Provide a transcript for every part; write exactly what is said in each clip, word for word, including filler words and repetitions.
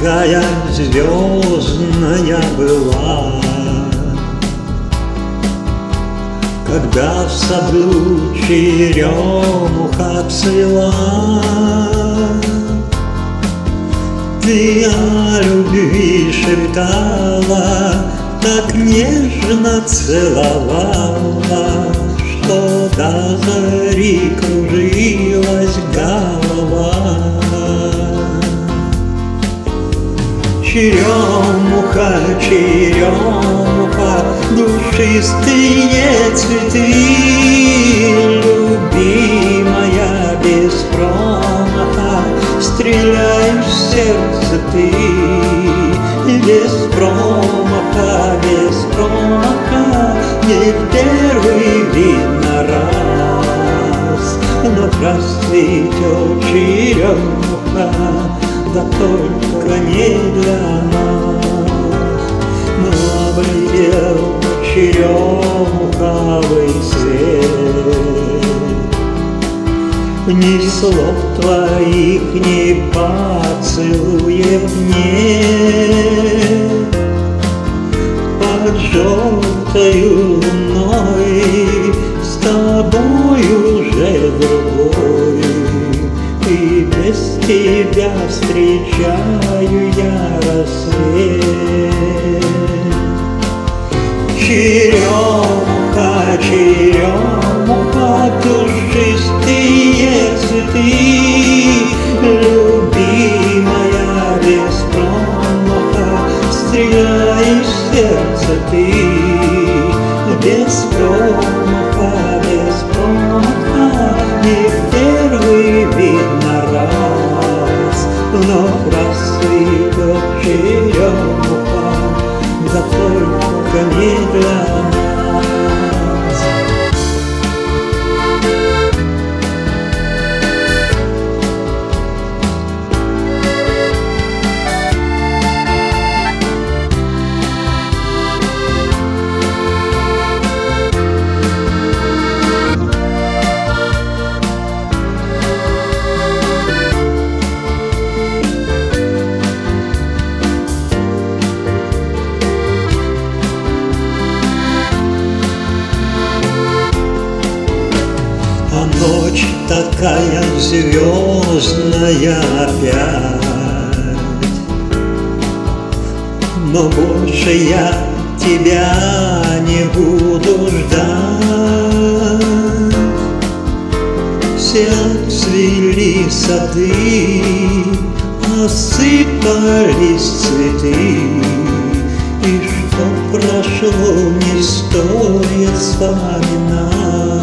такая звездная была, когда в саду черемуха цвела. Ты о любви шептала, так нежно целовала, что до зари кружилась голова. Черемуха, черемуха, душистые цветы, любимая без промаха, стреляй в сердце ты. Без промаха, без промаха, не в первый видно раз, но расцветет черемуха, да только не для нас. Но облетел черемуховый цвет, ни слов твоих, ни поцелуев нет. Под желтою луной с тобой уже другой, и без тебя встречаю я рассвет. Черемуха, черемуха, душистые цветы, любимая без промаха, стреляй в сердце ты. Без промаха, без промаха, не в первый видно раз, но расцветет черемуха, да только не для нас. Ночь такая звездная опять, но больше я тебя не буду ждать. Все цвели сады, осыпались цветы, и что прошло, не стоит вспоминать.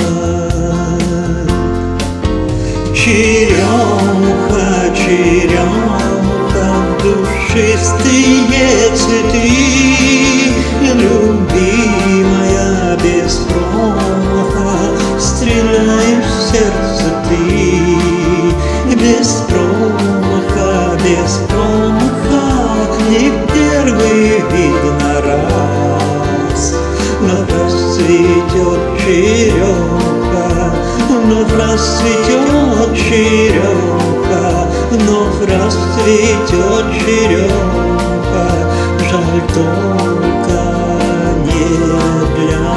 Черемуха, черемуха, душистые цветы, любимая без промаха, стреляй в сердце ты. Без промаха, без промаха, не первый видно раз, но расцветет черемуха, но расцветет черемуха, но расцветет черемуха, жаль только не для